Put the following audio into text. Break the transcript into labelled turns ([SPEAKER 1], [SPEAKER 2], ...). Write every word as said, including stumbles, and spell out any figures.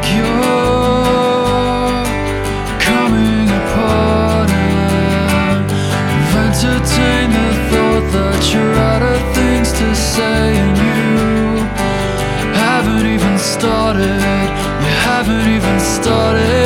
[SPEAKER 1] you're coming apart, and I've entertained the thought that you're out of things to say, and you haven't even started, you haven't even started